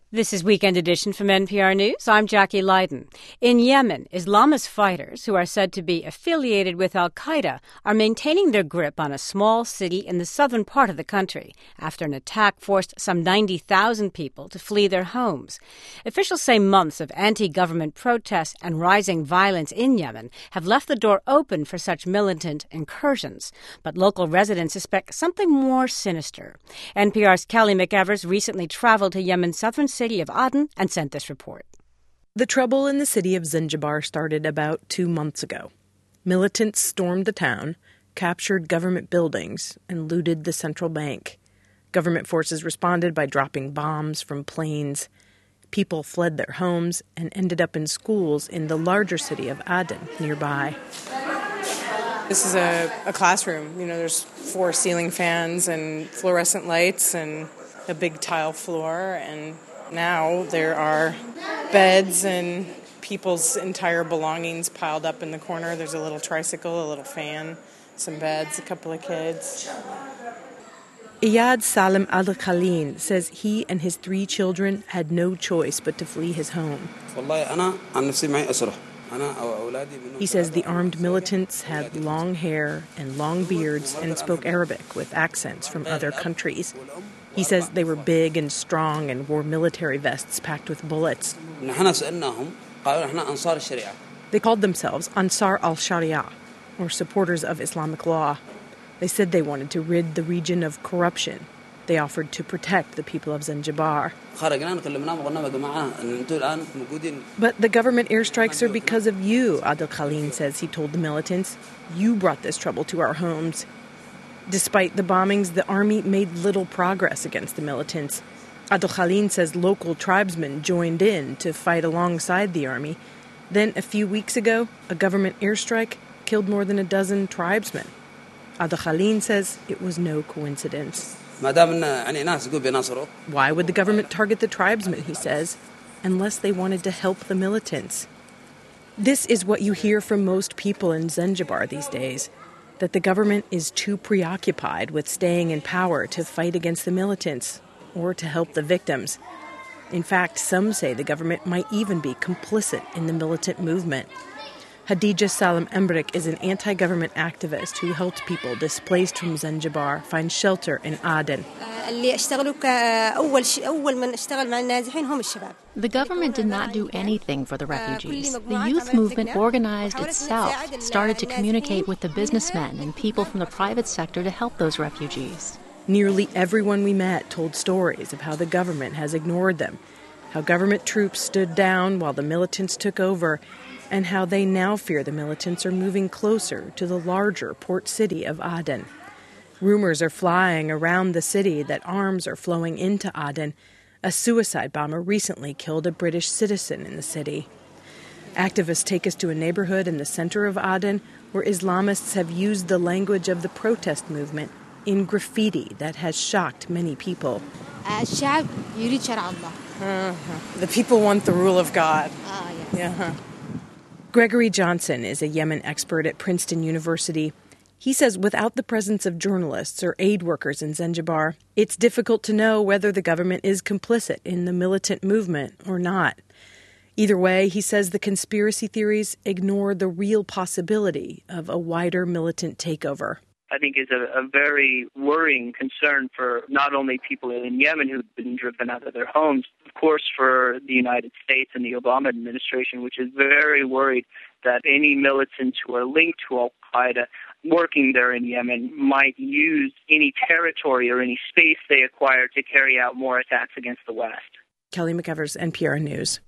This is Weekend Edition from NPR News. I'm Jackie Leiden. In Yemen, Islamist fighters who are said to be affiliated with al-Qaeda are maintaining their grip on a small city in the southern part of the country after an attack forced some 90,000 people to flee their homes. Officials say months of anti-government protests and rising violence in Yemen have left the door open for such militant incursions. But local residents suspect something more sinister. NPR's Kelly McEvers recently traveled to Yemen's southern city of Aden and sent this report. The trouble in the city of Zinjibar started about 2 months ago. Militants stormed the town, captured government buildings, and looted the central bank. Government forces responded by dropping bombs from planes. People fled their homes and ended up in schools in the larger city of Aden nearby. This is a classroom. There's 4 ceiling fans and fluorescent lights and a big tile floor, and now there are beds and people's entire belongings piled up in the corner. There's a little tricycle, a little fan, some beds, a couple of kids. Iyad Salim Al-Khalin says he and his 3 children had no choice but to flee his home. He says the armed militants had long hair and long beards and spoke Arabic with accents from other countries. He says they were big and strong and wore military vests packed with bullets. They called themselves Ansar al-Sharia, or supporters of Islamic law. They said they wanted to rid the region of corruption. They offered to protect the people of Zinjibar. But the government airstrikes are because of you, Adel Khalin says he told the militants. You brought this trouble to our homes. Despite the bombings, the army made little progress against the militants. Adel Khalin says local tribesmen joined in to fight alongside the army. Then, a few weeks ago, a government airstrike killed more than a dozen tribesmen. Adel Khalin says it was no coincidence. Why would the government target the tribesmen, he says, unless they wanted to help the militants? This is what you hear from most people in Zinjibar these days, that the government is too preoccupied with staying in power to fight against the militants or to help the victims. In fact, some say the government might even be complicit in the militant movement. Hadija Salam Embrick is an anti-government activist who helped people displaced from Zinjibar find shelter in Aden. The government did not do anything for the refugees. The youth movement organized itself, started to communicate with the businessmen and people from the private sector to help those refugees. Nearly everyone we met told stories of how the government has ignored them, how government troops stood down while the militants took over, and how they now fear the militants are moving closer to the larger port city of Aden. Rumors are flying around the city that arms are flowing into Aden. A suicide bomber recently killed a British citizen in the city. Activists take us to a neighborhood in the center of Aden where Islamists have used the language of the protest movement in graffiti that has shocked many people. The people want the rule of God. Yeah. Gregory Johnson is a Yemen expert at Princeton University. He says without the presence of journalists or aid workers in Zinjibar, it's difficult to know whether the government is complicit in the militant movement or not. Either way, he says the conspiracy theories ignore the real possibility of a wider militant takeover. I think is a very worrying concern for not only people in Yemen who've been driven out of their homes, of course for the United States and the Obama administration, which is very worried that any militants who are linked to al-Qaeda working there in Yemen might use any territory or any space they acquire to carry out more attacks against the West. Kelly McEvers, NPR News.